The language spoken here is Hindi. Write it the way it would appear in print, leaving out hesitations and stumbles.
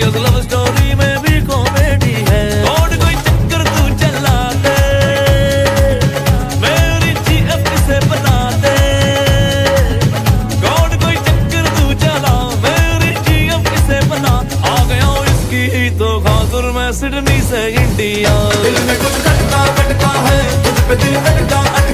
लव स्टोरी में भी कॉमेडी है और कोई चक्कर तू चला दे मेरी जीएफ से बता दे और कोई चक्कर तू चला मेरी जीएफ से बना आ गया इसकी ही तो खातिर मैं सिडनी से इंडिया दिल में कुछ खटका खटका है तुझ पे दिल अटका